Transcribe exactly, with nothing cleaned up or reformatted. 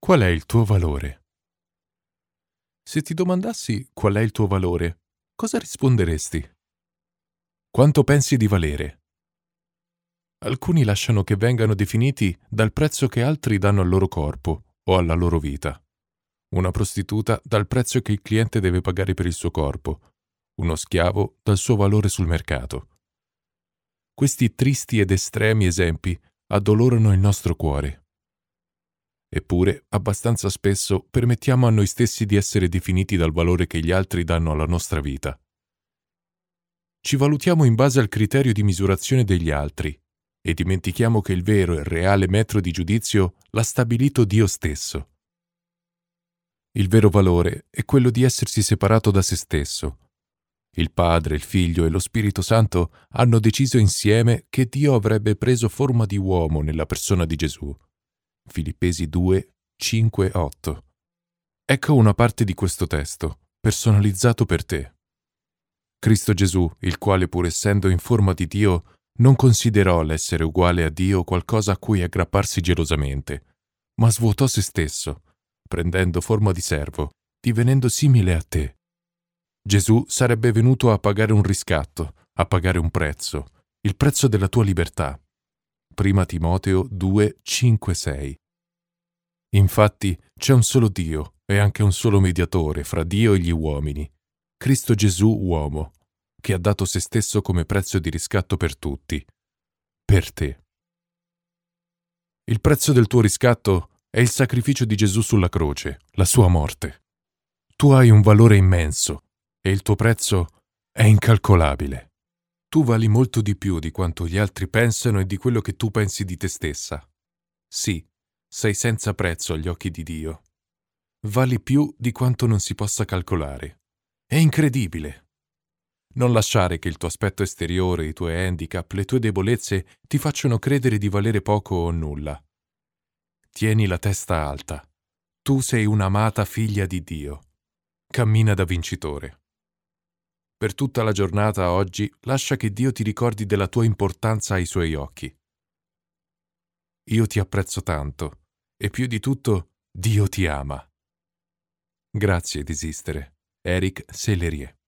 Qual è il tuo valore? Se ti domandassi qual è il tuo valore, cosa risponderesti? Quanto pensi di valere? Alcuni lasciano che vengano definiti dal prezzo che altri danno al loro corpo o alla loro vita. Una prostituta dal prezzo che il cliente deve pagare per il suo corpo, uno schiavo dal suo valore sul mercato. Questi tristi ed estremi esempi addolorano il nostro cuore. Eppure, abbastanza spesso permettiamo a noi stessi di essere definiti dal valore che gli altri danno alla nostra vita. Ci valutiamo in base al criterio di misurazione degli altri e dimentichiamo che il vero e reale metro di giudizio l'ha stabilito Dio stesso. Il vero valore è quello di essersi separato da se stesso. Il Padre, il Figlio e lo Spirito Santo hanno deciso insieme che Dio avrebbe preso forma di uomo nella persona di Gesù. Filippesi due, cinque, otto. Ecco una parte di questo testo, personalizzato per te. Cristo Gesù, il quale pur essendo in forma di Dio, non considerò l'essere uguale a Dio qualcosa a cui aggrapparsi gelosamente, ma svuotò se stesso, prendendo forma di servo, divenendo simile a te. Gesù sarebbe venuto a pagare un riscatto, a pagare un prezzo, il prezzo della tua libertà. Prima Timoteo due, cinque, sei. Infatti c'è un solo Dio e anche un solo mediatore fra Dio e gli uomini, Cristo Gesù uomo, che ha dato se stesso come prezzo di riscatto per tutti, per te. Il prezzo del tuo riscatto è il sacrificio di Gesù sulla croce, la sua morte. Tu hai un valore immenso e il tuo prezzo è incalcolabile. Tu vali molto di più di quanto gli altri pensano e di quello che tu pensi di te stessa. Sì, sei senza prezzo agli occhi di Dio. Vali più di quanto non si possa calcolare. È incredibile. Non lasciare che il tuo aspetto esteriore, i tuoi handicap, le tue debolezze ti facciano credere di valere poco o nulla. Tieni la testa alta. Tu sei un'amata figlia di Dio. Cammina da vincitore. Per tutta la giornata oggi lascia che Dio ti ricordi della tua importanza ai suoi occhi. Io ti apprezzo tanto e più di tutto Dio ti ama. Grazie di esistere. Eric Sellerie.